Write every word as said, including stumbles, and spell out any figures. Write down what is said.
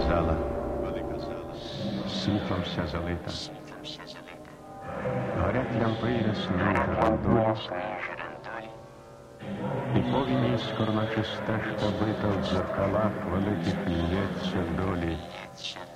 зала, світлом вся залита. Горять лямпи і рясні жирандолі, і повінь іскор, наче стежка бита в дзеркалах великих лється долі.